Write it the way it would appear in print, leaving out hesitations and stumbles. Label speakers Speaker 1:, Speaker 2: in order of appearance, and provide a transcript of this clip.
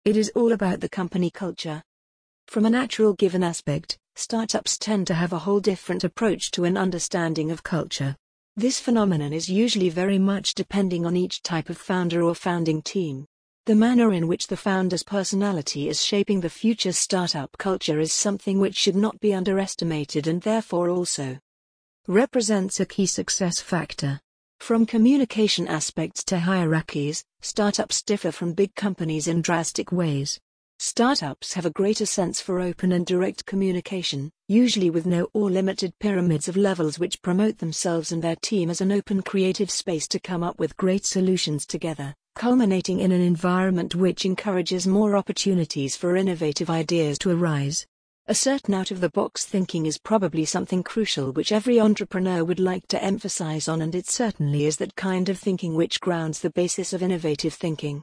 Speaker 1: It is all about the company culture. From a natural given aspect, startups tend to have a whole different approach to an understanding of culture. This phenomenon is usually very much depending on each type of founder or founding team. The manner in which the founder's personality is shaping the future startup culture is something which should not be underestimated and therefore also represents a key success factor. From communication aspects to hierarchies, startups differ from big companies in drastic ways. Startups have a greater sense for open and direct communication, usually with no or limited pyramids of levels which promote themselves and their team as an open creative space to come up with great solutions together, culminating in an environment which encourages more opportunities for innovative ideas to arise. A certain out-of-the-box thinking is probably something crucial which every entrepreneur would like to emphasize on, and it certainly is that kind of thinking which grounds the basis of innovative thinking.